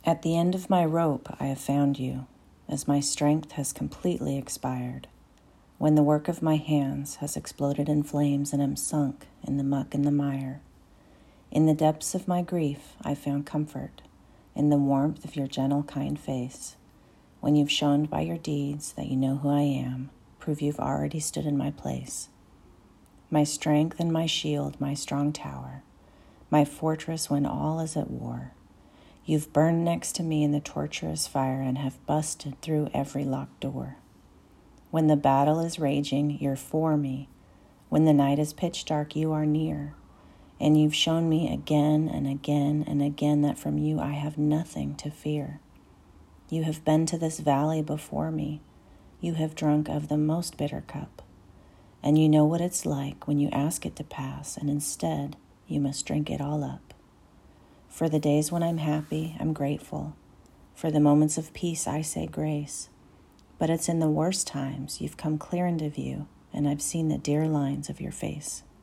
At the end of my rope I have found you, as my strength has completely expired, when the work of my hands has exploded in flames and am sunk in the muck and the mire. In the depths of my grief I found comfort, in the warmth of your gentle, kind face. When you've shown by your deeds that you know who I am, prove you've already stood in my place. My strength and my shield, my strong tower, my fortress when all is at war. You've burned next to me in the torturous fire and have busted through every locked door. When the battle is raging, you're for me. When the night is pitch dark, you are near. And you've shown me again and again and again that from you I have nothing to fear. You have been to this valley before me. You have drunk of the most bitter cup. And you know what it's like when you ask it to pass, and instead you must drink it all up. For the days when I'm happy, I'm grateful. For the moments of peace, I say grace. But it's in the worst times you've come clear into view, and I've seen the dear lines of your face.